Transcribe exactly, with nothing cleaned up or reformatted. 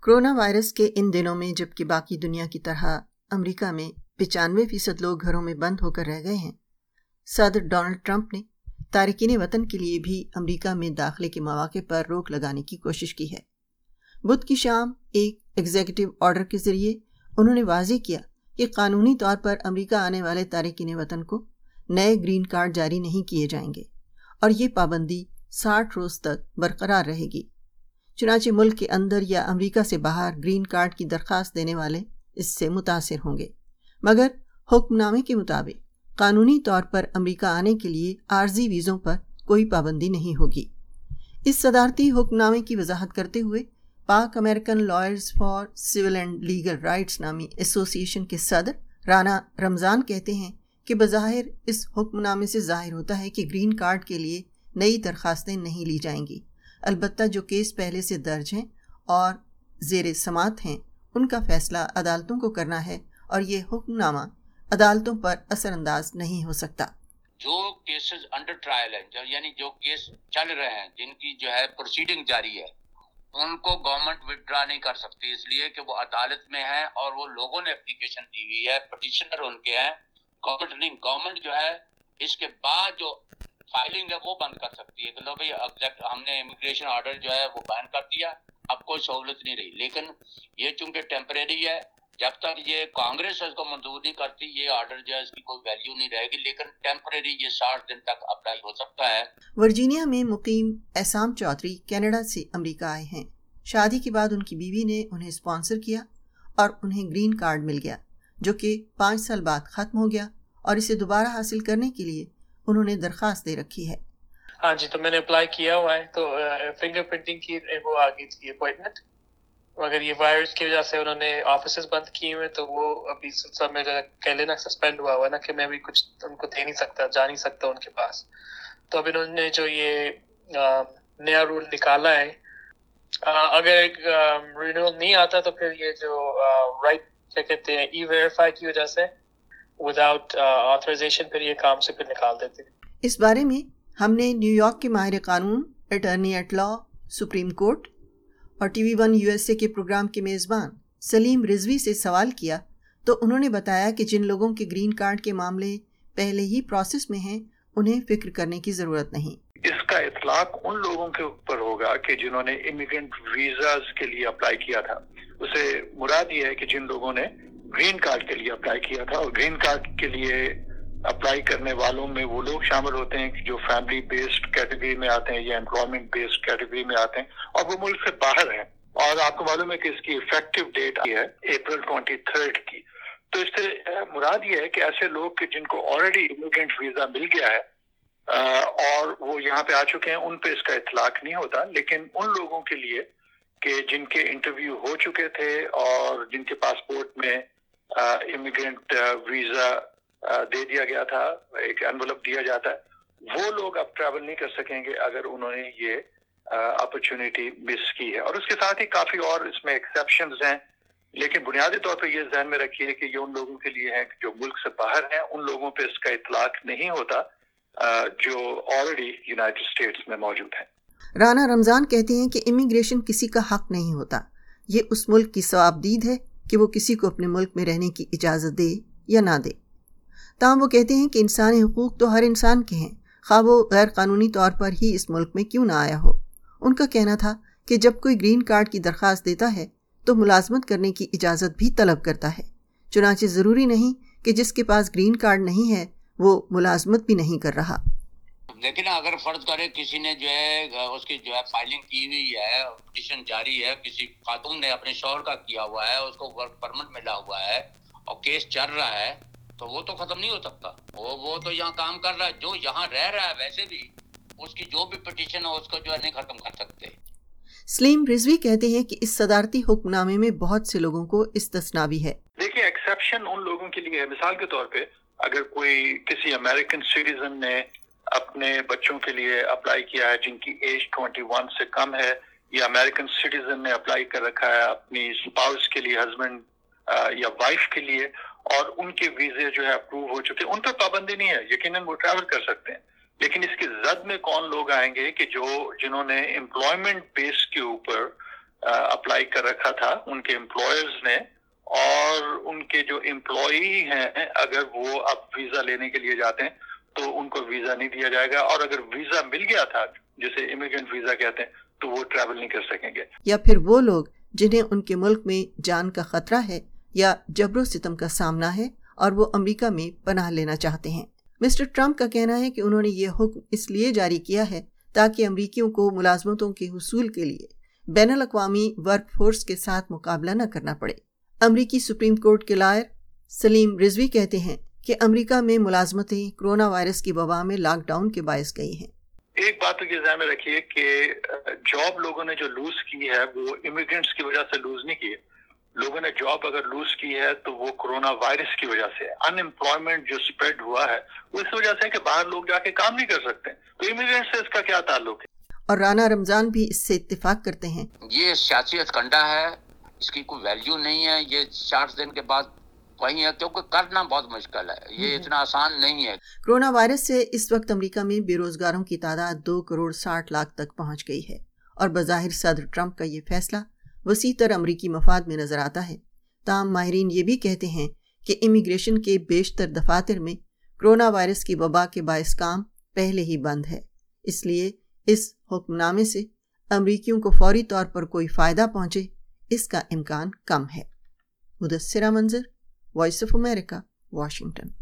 Corona virus کے ان دنوں میں جبکہ باقی دنیا کی طرح امریکہ میں پچانوے فیصد لوگ گھروں میں بند ہو کر رہ گئے ہیں، صدر ڈونلڈ ٹرمپ نے تارکین وطن کے لیے بھی امریکہ میں داخلے کے مواقع پر روک لگانے کی کوشش کی ہے۔ بدھ کی شام ایک ایگزیکٹو آرڈر کے ذریعے انہوں نے واضح کیا کہ قانونی طور پر امریکہ آنے والے تارکین وطن کو نئے گرین کارڈ جاری نہیں کیے جائیں گے اور یہ پابندی ساٹھ روز تک برقرار رہے گی۔ چنانچہ ملک کے اندر یا امریکہ سے باہر گرین کارڈ کی درخواست دینے والے اس سے متاثر ہوں گے، مگر حکم نامے کے مطابق قانونی طور پر امریکہ آنے کے لیے عارضی ویزوں پر کوئی پابندی نہیں ہوگی۔ اس صدارتی حکم نامے کی وضاحت کرتے ہوئے Pak American lawyers for civil and legal rights نامی ایسوسی ایشن کے صدر رانا رمضان کہتے ہیں کہ بظاہر اس حکم نامے سے ظاہر ہوتا ہے کہ گرین کارڈ کے لیے نئی درخواستیں نہیں لی جائیں گی، البتہ جو کیس پہلے سے درج ہیں اور زیر سماعت ہیں ان کا فیصلہ عدالتوں کو کرنا ہے اور یہ حکم نامہ عدالتوں پر اثر انداز نہیں ہو سکتا۔ جو کیسز انڈر ٹرائل ہیں، جو یعنی جو کیس چل رہے ہیں، جن کی جو ہے پروسیڈنگ جاری ہے، ان کو گورنمنٹ وڈرا نہیں کر سکتی، اس لیے کہ وہ عدالت میں ہیں اور وہ لوگوں نے اپلیکیشن دی ہوئی ہے، پٹیشنر ان کے ہیں۔ گورنمنٹ نہیں، گورنمنٹ جو ہے اس کے بعد جو فائلنگ ہے وہ بند کر سکتی ہے کہ لو بھائی ہم نے امیگریشن آرڈر جو ہے وہ بیان کر دیا، اب کوئی سہولت نہیں رہی۔ لیکن یہ چونکہ ٹیمپریری ہے، جب تک یہ کانگریس اس کو منظور نہیں کرتی یہ آرڈر جو ہے اس کی کوئی ویلیو نہیں رہے گی، لیکن ٹیمپریری یہ ساٹھ دن تک اپلائی ہو سکتا ہے۔ ورجینیا میں مقیم احسام چودھری کینیڈا سے امریکہ آئے ہیں۔ شادی کے بعد ان کی بیوی نے انہیں اسپانسر کیا اور انہیں گرین کارڈ مل گیا جو کہ پانچ سال بعد ختم ہو گیا، اور اسے دوبارہ حاصل کرنے کے لیے انہوں نے درخواست دے رکھی ہے۔ ہاں جی، تو میں نے اپلائی کیا ہوا ہے، تو فنگر پرنٹنگ کی وہ آ گئی تھی اپوائنٹمنٹ، مگر یہ وائرس کی وجہ سے انہوں نے آفیسز بند کیے ہوئے، تو وہ ابھی سلسلہ میں کہہ لینا سسپینڈ ہوا ہوا نا کہ میں بھی کچھ ان کو دے نہیں سکتا، جا نہیں سکتا ان کے پاس۔ تو اب انہوں نے جو یہ نیا رول نکالا ہے، اگر رینیول نہیں آتا تو پھر یہ جو رائٹ کیا کہتے ہیں ای ویریفائی کی وجہ سے وداؤٹ آتھرائزیشن پھر یہ کام سے پھر نکال دیتے۔ اس بارے میں ہم نے نیو یارک کے ماہر قانون، attorney at law, supreme court اور T V one U S A کے پروگرام کے میزبان سلیم رضوی سے سوال کیا تو انہوں نے بتایا کہ جن لوگوں کے گرین کارڈ کے معاملے پہلے ہی پروسیس میں ہیں انہیں فکر کرنے کی ضرورت نہیں۔ اس کا اطلاق ان لوگوں کے اوپر ہوگا کہ جنہوں نے امیگرینٹ ویزاز کے لیے اپلائی کیا تھا۔ اسے مراد یہ ہے کہ جن لوگوں نے گرین کارڈ کے لیے اپلائی کیا تھا، اور گرین کارڈ کے لیے اپلائی کرنے والوں میں وہ لوگ شامل ہوتے ہیں جو فیملی بیسڈ کیٹیگری میں آتے ہیں یا امپلائمنٹ بیسڈ کیٹیگری میں آتے ہیں اور وہ ملک سے باہر ہیں، اور آپ کو معلوم ہے کہ اس کی افیکٹو ڈیٹ ہے اپریل ٹوئنٹی تھرڈ کی۔ تو اس سے مراد یہ ہے کہ ایسے لوگ کہ جن کو آلریڈی امیگرینٹ ویزا مل گیا ہے اور وہ یہاں پہ آ چکے ہیں، ان پہ اس کا اطلاق نہیں ہوتا، لیکن ان لوگوں کے لیے کہ جن کے انٹرویو ہو چکے تھے اور جن کے پاسپورٹ میں امیگرینٹ ویزا دے دیا گیا تھا، ایک انویلپ دیا جاتا ہے، وہ لوگ اب ٹریول نہیں کر سکیں گے اگر انہوں نے یہ اپرچونٹی مس کی ہے۔ اور اس کے ساتھ ہی کافی اور اس میں ایکسیپشنز ہیں، لیکن بنیادی طور پہ یہ ذہن میں رکھیے کہ یہ ان لوگوں کے لیے ہے جو ملک سے باہر ہیں، ان لوگوں پہ اس کا اطلاق نہیں ہوتا جو آلریڈی یونائٹڈ اسٹیٹس میں موجود ہیں۔ رانا رمضان کہتے ہیں کہ امیگریشن کسی کا حق نہیں ہوتا، یہ اس ملک کی ثوابدید ہے کہ وہ کسی کو اپنے ملک میں رہنے کی اجازت دے یا نہ دے۔ تاہم وہ کہتے ہیں کہ انسانی حقوق تو ہر انسان کے ہیں، خواہ وہ غیر قانونی طور پر ہی اس ملک میں کیوں نہ آیا ہو۔ ان کا کہنا تھا کہ جب کوئی گرین کارڈ کی درخواست دیتا ہے تو ملازمت کرنے کی اجازت بھی طلب کرتا ہے، چنانچہ ضروری نہیں کہ جس کے پاس گرین کارڈ نہیں ہے وہ ملازمت بھی نہیں کر رہا۔ لیکن اگر فرض کرے کسی نے جو ہے اس کی جو ہے فائلنگ کی ہوئی ہے، پٹیشن جاری ہے، کسی خاتون نے اپنے شوہر کا کیا ہوا ہے، اس کو ورک پرمٹ ملا ہوا ہے اور کیس چل رہا ہے، تو وہ تو ختم نہیں ہو سکتا، وہ وہ تو یہاں کام کر رہا ہے، جو یہاں رہ رہا ہے ویسے بھی اس کی جو بھی پٹیشن ہے اس کو جو ہے نہیں ختم کر سکتے۔ سلیم رضوی کہتے ہیں کہ اس صدارتی حکم نامے میں بہت سے لوگوں کو استثناء بھی ہے۔ دیکھیے، ایکسیپشن ان لوگوں کے لیے ہے، مثال کے طور پہ اگر کوئی کسی امریکن سٹیزن نے اپنے بچوں کے لیے اپلائی کیا ہے جن کی ایج ٹوئنٹی ون سے کم ہے، یا امریکن سٹیزن نے اپلائی کر رکھا ہے اپنی اسپاؤس کے لیے، ہسبینڈ یا وائف کے لیے، اور ان کے ویزے جو ہے اپروو ہو چکے، ان پر پابندی نہیں ہے، یقیناً وہ ٹریول کر سکتے ہیں۔ لیکن اس کی زد میں کون لوگ آئیں گے کہ جو جنہوں نے امپلائمنٹ بیس کے اوپر اپلائی کر رکھا تھا ان کے امپلائرز نے، اور ان کے جو امپلائی ہیں اگر وہ اب ویزا لینے کے لیے جاتے ہیں تو ان کو ویزا نہیں دیا جائے گا، اور اگر ویزا مل گیا تھا جسے امیگرینٹ ویزا کہتے ہیں تو وہ ٹریول نہیں کر سکیں گے۔ یا پھر وہ لوگ جنہیں ان کے ملک میں جان کا خطرہ ہے یا جبر و ستم کا سامنا ہے اور وہ امریکہ میں پناہ لینا چاہتے ہیں۔ مسٹر ٹرمپ کا کہنا ہے کہ انہوں نے یہ حکم اس لیے جاری کیا ہے تاکہ امریکیوں کو ملازمتوں کے حصول کے لیے بین الاقوامی ورک فورس کے ساتھ مقابلہ نہ کرنا پڑے۔ امریکی سپریم کورٹ کے لائر سلیم رضوی کہتے ہیں کہ امریکہ میں ملازمتیں کرونا وائرس کی وبا میں لاک ڈاؤن کے باعث گئی ہیں۔ ایک بات تو یہ ذہن میں رکھیے کہ جاب لوگوں نے جو لوز کی ہے وہ امیگرینٹس کی وجہ سے لوز نہیں کی ہے، لوگوں نے جاب اگر لوز کی ہے تو وہ کرونا وائرس کی وجہ سے، ان امپلائمنٹ جو اسپریڈ ہوا ہے وہ اس وجہ سے کہ باہر لوگ جا کے کام نہیں کر سکتے، تو امیگرینٹ سے اس کا کیا تعلق ہے؟ اور رانا رمضان بھی اس سے اتفاق کرتے ہیں۔ یہ سیاسی ہتھکنڈا ہے، اس کی کوئی ویلیو نہیں ہے، یہ ساٹھ دن کے بعد وہی ہے، کیونکہ کرنا بہت مشکل ہے، یہ اتنا آسان نہیں ہے۔ کرونا وائرس سے اس وقت امریکہ میں بے روزگاروں کی تعداد دو کروڑ ساٹھ لاکھ تک پہنچ گئی ہے، اور بظاہر صدر ٹرمپ کا یہ فیصلہ وسیع تر امریکی مفاد میں نظر آتا ہے۔ تاہم ماہرین یہ بھی کہتے ہیں کہ امیگریشن کے بیشتر دفاتر میں کرونا وائرس کی وبا کے باعث کام پہلے ہی بند ہے، اس لیے اس حکم نامے سے امریکیوں کو فوری طور پر کوئی فائدہ پہنچے اس کا امکان کم ہے۔ مدثرہ منظر، وائس آف امریکہ، واشنگٹن۔